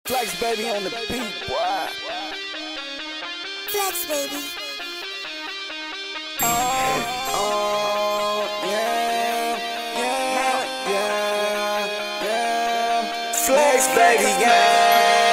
Flex baby on the beat, boy. Flex baby. Yeah. Flex baby gang.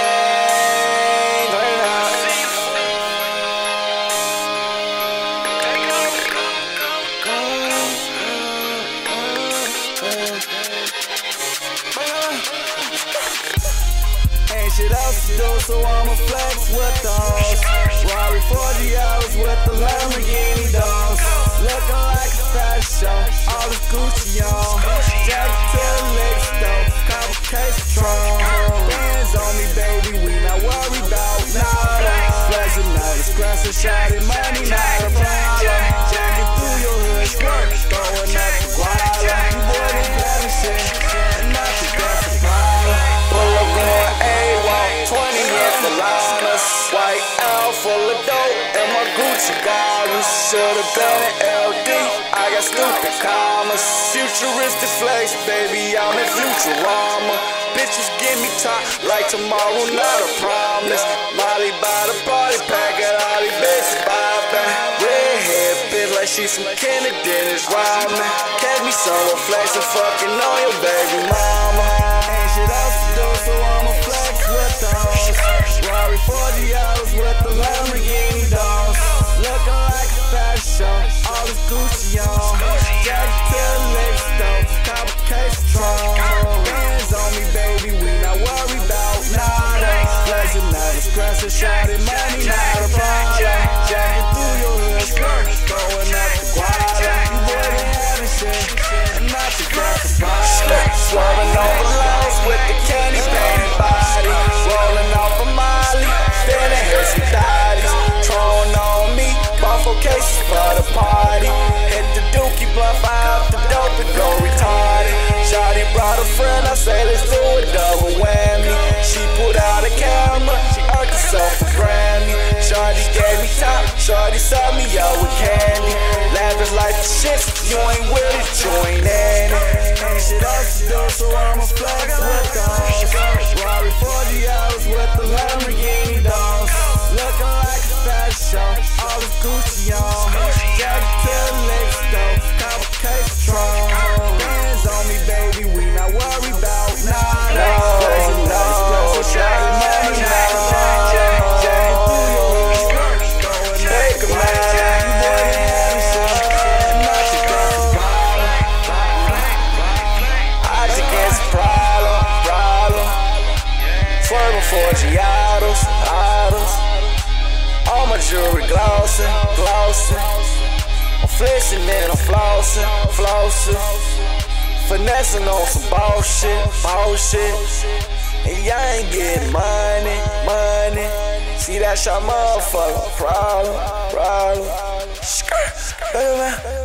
Ain't shit else to do, so I'ma flex with those. Rari 40 hours with the Lamborghini dogs. Looking like a fashion show, all this Gucci on. Jacket to the legs though, couple case of Tron. Bands on me, baby, we not worried about nada. Flexing out the scratch and shouting money, not a problem. Jacket through your hood, skirt, throwing up the guala. You boy ain't having shit, and nothing that's a problem. Pull up going A-Walk, 20 at the llamas. White out full of dope, and my Gucci goggles. Should've been an LD, I got stupid commas. Futuristic flex, baby, I'm in Futurama. Bitches give me top like tomorrow, not a promise. Molly by the party, pack it all these bitches boppin'. Redhead bitch like she's from Kennedy, it's rhyming. Catch me somewhere flexing, fucking on your baby mama. Ain't shit else to do, so I'ma flex with those. Rari 40 hours with the Lamborghini dogs. Looking like a fashion show, all this Gucci on. Jacket to the legs though, couple case of Tron. Bands on me, baby, we not worried about nada. Flexing out the scratch and shouting money, not a problem. Jacket through your hood, skirt, throwing up the guala. You boy ain't having shit, and not the grass of problem. Swerving over lanes with the candy painted body. Rolling off a Molly, finna hit some thotties. Tron on me, bought 4 cases for the party. Hit the dookie, bluff out the dope and go retarded. Shawty brought a friend, I say let's do a double whammy. She put out a camera, she earned herself a Grammy. Shawty gave me top, shawty saw me out with candy. Lavish like the shit, you ain't with it, you ain't in it. Ain't shit else to do, so I'ma flex with those. Rari 40 hours with the Lamborghini dogs. Looking like a fashion show, all this Gucci on. Jacket to the legs though, couple case of Tron. Bands on me, baby, we not worried about nada. Flexing out the scratch and shouting money, not a problem. Jacket through your hood, going make a man. You boy ain't having shit, and not the grass of problem. I just guess a problem. Swerving for Giottos, autos. All my jewelry glossing. I'm flexing and I'm flossing. Finessing on some bullshit. And y'all ain't getting money. See that shot, motherfucker, problem. Skirt, baby man.